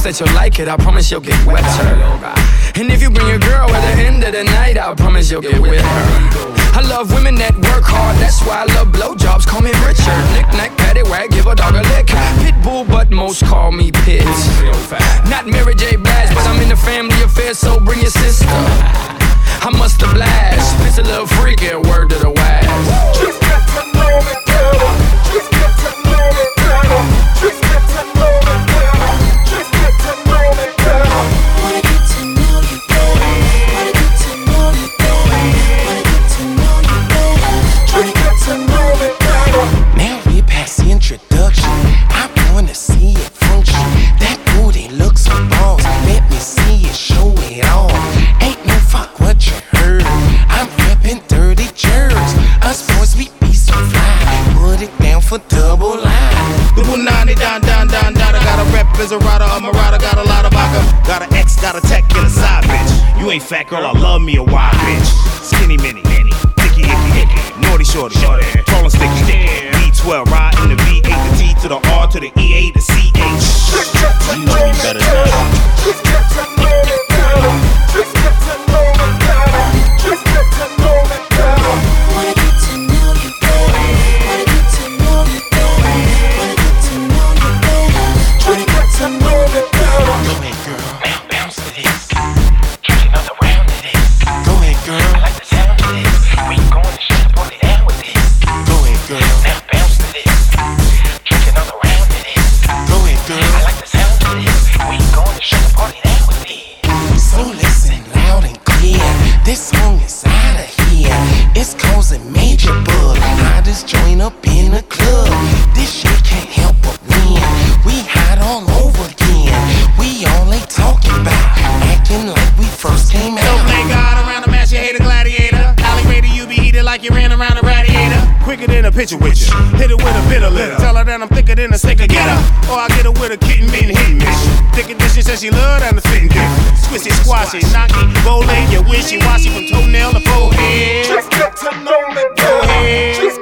promise that you'll like it. I promise you'll get wetter. And if you bring your girl at the end of the night, I promise you'll get with her. I love women that work hard, that's why I love blowjobs. Call me Richard, knick-knack, paddywhack, give a dog a lick. Pitbull, but most call me Pitts. Not Mary J. Blige, but I'm in the family affair, so bring your sister. I must oblige, it's a little freaky, word to the wise. Just get to know me better. Just get to know me better. Just get to know me better. Just get to know me better. Wanna get to know you better. Wanna get to know you better. Wanna get to know you better. Just get to know me better. Now we past the introduction. I wanna see it function. That booty looks so boss. Let me see it, show it all. Ain't no fuck what you heard. I'm reppin' dirty jerks. Us boys, we be so fly. Put it down for double line. The Punani down. I got a rep as a rider, I'm a rider, got a lot of vodka. Got an X, got a tech, and a side bitch. You ain't fat girl, I love me a wild bitch. Skinny mini, thicky, icky, naughty shorty, tall and sticky, B12, ride in the V8, the T to the R to the EA, the CH. You know me better than that. Just get to know me better. Just get to know me better. Just get to know me better. Wanna get to know you better. Wanna get to know you better. Wanna get to know you better. Just get to know me better. Go ahead, girl. Now bounce to this. Drink another round of this. Go ahead, girl. I like the sound of this. We going to shut the party down with this. Go ahead, girl. Now bounce to this. Drink another round of this. Go ahead, girl. I like the sound of this. We going to shut the party down with this. So listen loud and clear. This song is out of here. It's causing major buzz. Hottest joint up in the club. This shit can't help but win. We hot all over again. We all ain't talking about acting like we first came So out. thank God around the match, you hate a gladiator. Alley Raider, you be heated like you ran around a radiator. Quicker than a picture with you. Hit it with a bit of litter. Tell her that I'm thicker than a stick of get her. Or I get her with a kitten been hitting mission. Thick edition says she love and the fitting different. Squishy, squashy, knocky, bow leg, you wishy washy from toenail to forehead. Just get to know me better. Just